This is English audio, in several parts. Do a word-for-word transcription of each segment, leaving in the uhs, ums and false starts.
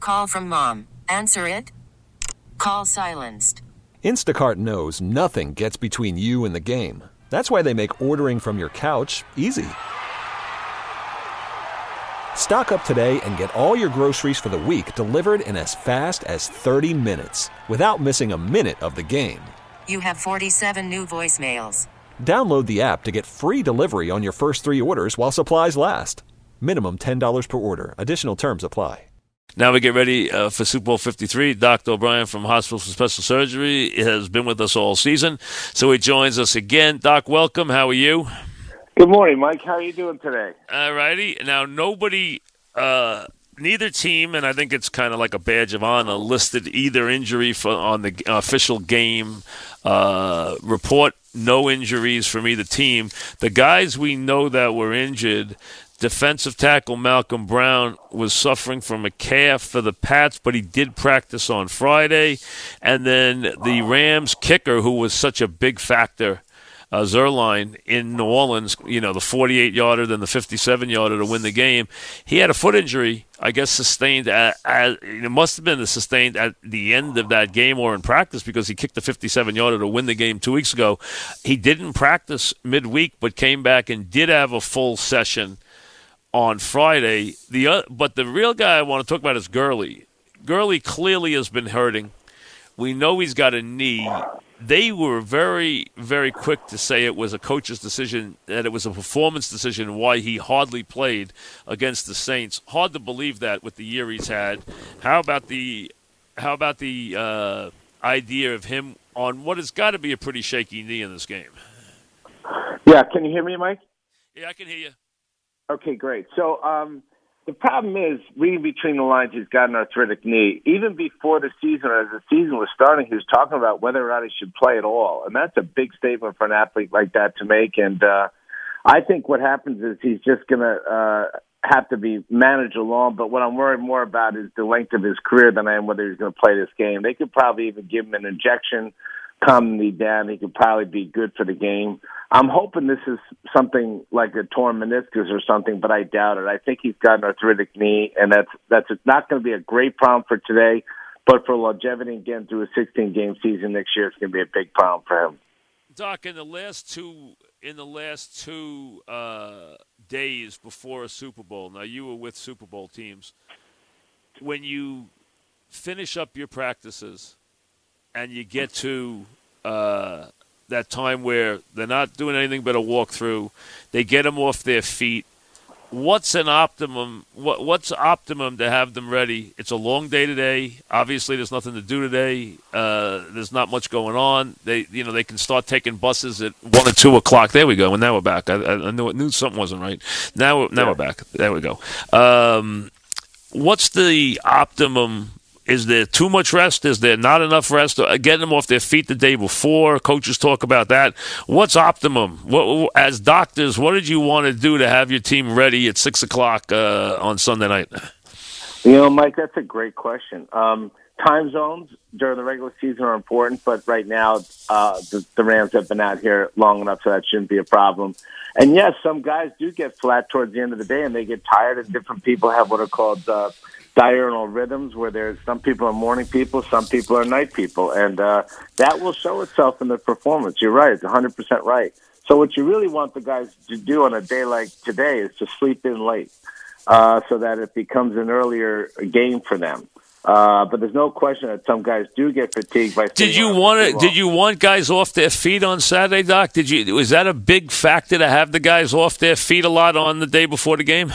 call from mom. Answer it. Call silenced. Instacart knows nothing gets between you and the game. That's why they make ordering from your couch easy. Stock up today and get all your groceries for the week delivered in as fast as thirty minutes without missing a minute of the game. You have forty-seven new voicemails. Download the app to get free delivery on your first three orders while supplies last. Minimum ten dollars per order. Additional terms apply. Now we get ready uh, for Super Bowl fifty-three. Doctor O'Brien from Hospital for Special Surgery has been with us all season, so he joins us again. Doc, welcome. How are you? Good morning, Mike. How are you doing today? All righty. Now, nobody, uh, neither team, and I think it's kind of like a badge of honor, listed either injury for, on the official game uh, report. No injuries from either team. The guys we know that were injured, defensive tackle Malcolm Brown was suffering from a calf for the Pats, but he did practice on Friday. And then the Rams kicker, who was such a big factor, Uh, Zerline in New Orleans, you know, the forty-eight-yarder, then the fifty-seven-yarder to win the game. He had a foot injury, I guess, sustained at, at it must have been sustained at the end of that game or in practice because he kicked the fifty-seven-yarder to win the game two weeks ago. He didn't practice midweek, but came back and did have a full session on Friday. The uh, but the real guy I want to talk about is Gurley. Gurley clearly has been hurting. We know he's got a knee. They were very, very quick to say it was a coach's decision, that it was a performance decision, why he hardly played against the Saints. Hard to believe that with the year he's had. How about the, how about the uh, idea of him on what has got to be a pretty shaky knee in this game? Yeah, can you hear me, Mike? Yeah, I can hear you. Okay, great. So um, the problem is, reading between the lines, he's got an arthritic knee. Even before the season, or as the season was starting, he was talking about whether or not he should play at all. And that's a big statement for an athlete like that to make. And uh, I think what happens is he's just going to uh, have to be managed along. But what I'm worried more about is the length of his career than I am whether he's going to play this game. They could probably even give him an injection, calm the knee down. He could probably be good for the game. I'm hoping this is something like a torn meniscus or something, but I doubt it. I think he's got an arthritic knee, and that's that's not going to be a great problem for today, but for longevity and getting through a sixteen-game season next year, it's going to be a big problem for him. Doc, in the last two in the last two uh, days before a Super Bowl, now you were with Super Bowl teams, when you finish up your practices and you get to uh, that time where they're not doing anything but a walkthrough, they get them off their feet. What's an optimum? What, what's optimum to have them ready? It's a long day today. Obviously, there's nothing to do today. Uh, there's not much going on. They, you know, they can start taking buses at one or two o'clock. There we go. And now we're back. I, I knew, knew something wasn't right. Now, now yeah. we're back. There we go. Um, what's the optimum? Is there too much rest? Is there not enough rest? Getting them off their feet the day before. Coaches talk about that. What's optimum? What, as doctors, what did you want to do to have your team ready at six o'clock uh, on Sunday night? You know, Mike, that's a great question. Um, time zones during the regular season are important, but right now uh, the, the Rams have been out here long enough, so that shouldn't be a problem. And yes, some guys do get flat towards the end of the day, and they get tired, and different people have what are called uh, diurnal rhythms, where there's some people are morning people, some people are night people, and uh, that will show itself in the performance. You're right; it's one hundred percent right. So what you really want the guys to do on a day like today is to sleep in late, uh, so that it becomes an earlier game for them. Uh, but there's no question that some guys do get fatigued by. Did you want it? Did you want guys off their feet on Saturday, Doc? Did you? Was that a big factor to have the guys off their feet a lot on the day before the game?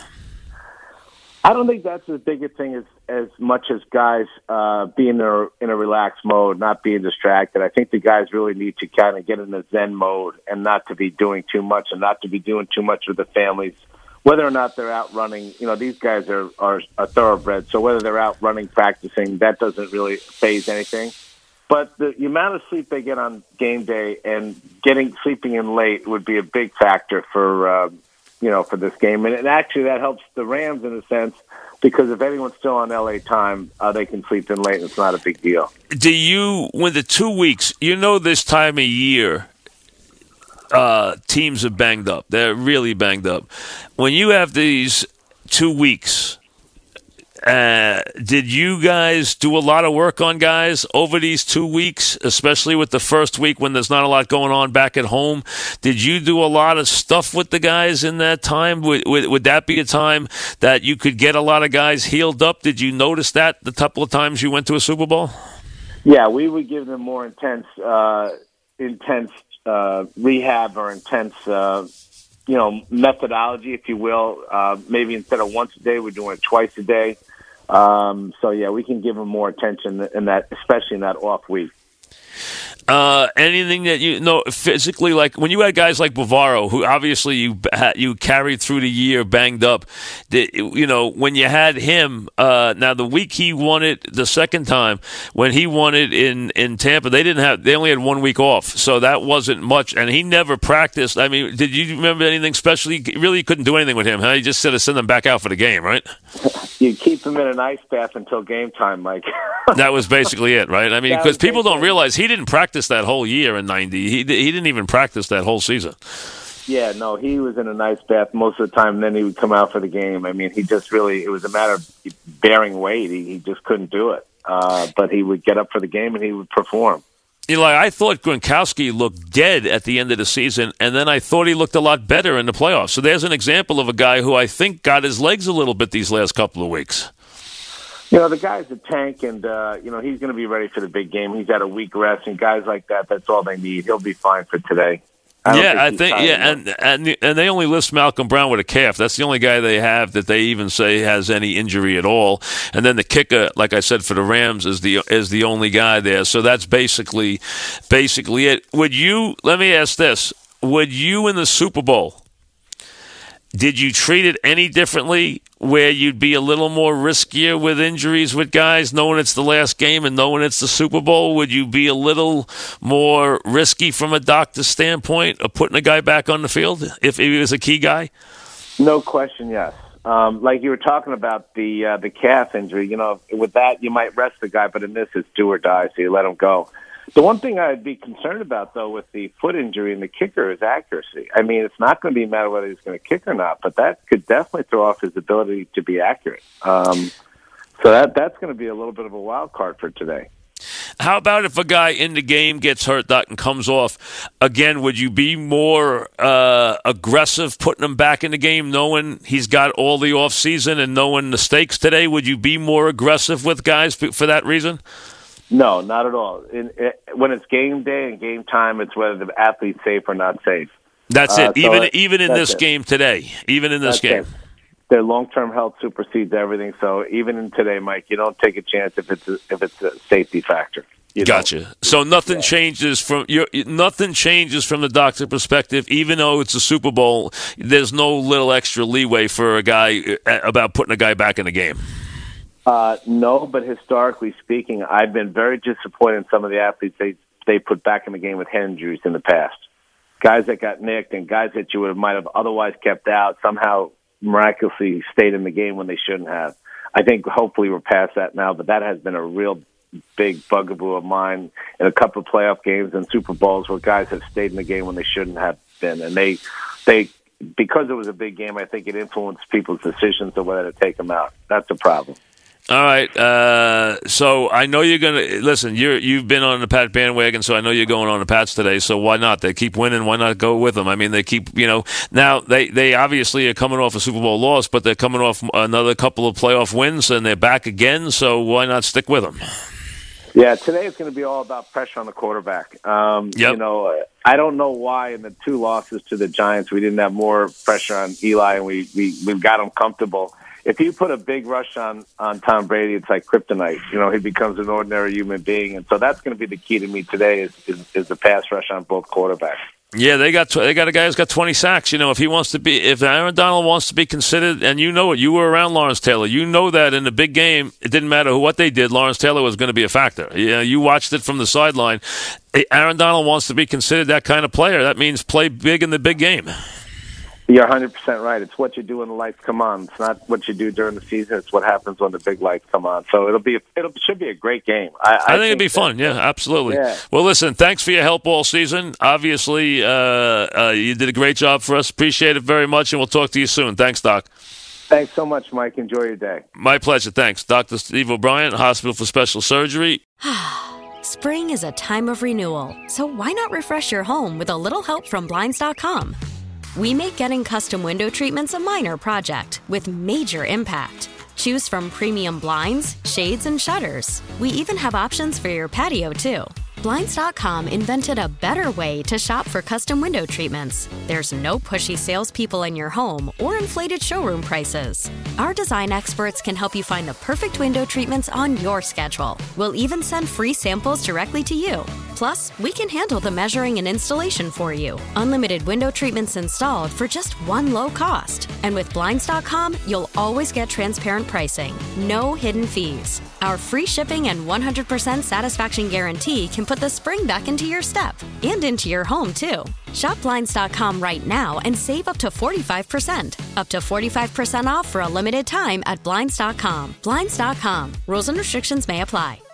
I don't think that's as big a thing as, as much as guys uh, being in a, in a relaxed mode, not being distracted. I think the guys really need to kind of get in a Zen mode and not to be doing too much and not to be doing too much with the families. Whether or not they're out running, you know, these guys are, are, are thoroughbreds, so whether they're out running, practicing, that doesn't really phase anything. But the, the amount of sleep they get on game day and getting sleeping in late would be a big factor for uh, – you know, for this game. And actually that helps the Rams in a sense, because if anyone's still on L A time, uh, they can sleep in late and it's not a big deal. Do you, when the two weeks, you know this time of year, uh, teams are banged up. They're really banged up. When you have these two weeks, uh, did you guys do a lot of work on guys over these two weeks, especially with the first week when there's not a lot going on back at home? Did you do a lot of stuff with the guys in that time? Would, would, would that be a time that you could get a lot of guys healed up? Did you notice that the couple of times you went to a Super Bowl? Yeah, we would give them more intense, uh, intense uh, rehab or intense, uh, you know, methodology, if you will. Uh, maybe instead of once a day, we're doing it twice a day. Um, so yeah, we can give them more attention in that, especially in that off week. Uh, anything that you know physically, like when you had guys like Bavaro, who obviously you you carried through the year banged up, you know, when you had him, uh, now the week he won it the second time, when he won it in, in Tampa, they didn't have, they only had one week off, so that wasn't much, and he never practiced. I mean, did you remember anything special? You really couldn't do anything with him, huh? You just said to send him back out for the game, right? You keep him in an ice bath until game time, Mike. That was basically it, right? I mean, because people don't realize he didn't practice that whole year in ninety. He he didn't even practice that whole season. Yeah, no, he was in an ice bath most of the time, and then he would come out for the game. I mean, he just really, it was a matter of bearing weight. He, he just couldn't do it. Uh, but he would get up for the game, and he would perform. Eli, I thought Gronkowski looked dead at the end of the season, and then I thought he looked a lot better in the playoffs. So there's an example of a guy who I think got his legs a little bit these last couple of weeks. You know, the guy's a tank, and, uh, you know, he's going to be ready for the big game. He's had a week rest, and guys like that, that's all they need. He'll be fine for today. I yeah, think I think, yeah, and, and and they only list Malcolm Brown with a calf. That's the only guy they have that they even say has any injury at all. And then the kicker, like I said, for the Rams is the is the only guy there. So that's basically basically it. Would you, let me ask this, would you in the Super Bowl, did you treat it any differently where you'd be a little more riskier with injuries with guys, knowing it's the last game and knowing it's the Super Bowl? Would you be a little more risky from a doctor's standpoint of putting a guy back on the field if he was a key guy? No question, yes. Um, like you were talking about the uh, the calf injury, you know, with that you might rest the guy, but in this it's do or die, so you let him go. The one thing I'd be concerned about, though, with the foot injury and the kicker is accuracy. I mean, it's not going to be a matter whether he's going to kick or not, but that could definitely throw off his ability to be accurate. Um, so that that's going to be a little bit of a wild card for today. How about if a guy in the game gets hurt, Doc, and comes off? Again, would you be more uh, aggressive putting him back in the game, knowing he's got all the off season and knowing the stakes today? Would you be more aggressive with guys for that reason? No, not at all. In, it, when it's game day and game time, it's whether the athlete's safe or not safe. That's uh, it. Even so it, even in this it. game today. Even in this that's game. It. Their long-term health supersedes everything. So even in today, Mike, you don't take a chance if it's a, if it's a safety factor. You gotcha. Don't. So nothing yeah. changes from your nothing changes from the doctor perspective. Even though it's a Super Bowl, there's no little extra leeway for a guy about putting a guy back in the game. Uh, no, but historically speaking, I've been very disappointed in some of the athletes they they put back in the game with head injuries in the past. Guys that got nicked and guys that you would have, might have otherwise kept out somehow miraculously stayed in the game when they shouldn't have. I think hopefully we're past that now, but that has been a real big bugaboo of mine in a couple of playoff games and Super Bowls where guys have stayed in the game when they shouldn't have been, and they they because it was a big game, I think it influenced people's decisions of whether to take them out. That's a problem. All right, uh, so I know you're going to – listen, you're, you've been on the Pat bandwagon, so I know you're going on the Pats today, so why not? They keep winning. Why not go with them? I mean, they keep – you know, now they, they obviously are coming off a Super Bowl loss, but they're coming off another couple of playoff wins, and they're back again, so why not stick with them? Yeah, today it's going to be all about pressure on the quarterback. Um, yep. You know, I don't know why in the two losses to the Giants we didn't have more pressure on Eli, and we, we, we got him comfortable. If you put a big rush on, on Tom Brady, it's like kryptonite. You know, he becomes an ordinary human being. And so that's going to be the key to me today is, is, is the pass rush on both quarterbacks. Yeah, they got they got a guy who's got twenty sacks. You know, if he wants to be, if Aaron Donald wants to be considered, and you know it, you were around Lawrence Taylor. You know that in the big game, it didn't matter what they did. Lawrence Taylor was going to be a factor. Yeah, you watched it from the sideline. Aaron Donald wants to be considered that kind of player. That means play big in the big game. You're one hundred percent right. It's what you do when the lights come on. It's not what you do during the season. It's what happens when the big lights come on. So it'll be, it should be a great game. I, I, I think, think it'd be that, fun. Yeah, absolutely. Yeah. Well, listen, thanks for your help all season. Obviously, uh, uh, you did a great job for us. Appreciate it very much, and we'll talk to you soon. Thanks, Doc. Thanks so much, Mike. Enjoy your day. My pleasure. Thanks. Doctor Steve O'Brien, Hospital for Special Surgery. Spring is a time of renewal, so why not refresh your home with a little help from Blinds dot com? We make getting custom window treatments a minor project with major impact. Choose from premium blinds, shades, and shutters. We even have options for your patio, too. Blinds dot com invented a better way to shop for custom window treatments. There's no pushy salespeople in your home or inflated showroom prices. Our design experts can help you find the perfect window treatments on your schedule. We'll even send free samples directly to you. Plus, we can handle the measuring and installation for you. Unlimited window treatments installed for just one low cost. And with Blinds dot com, you'll always get transparent pricing. No hidden fees. Our free shipping and one hundred percent satisfaction guarantee can put the spring back into your step and into your home, too. Shop Blinds dot com right now and save up to forty-five percent. Up to forty-five percent off for a limited time at Blinds dot com. Blinds dot com. Rules and restrictions may apply.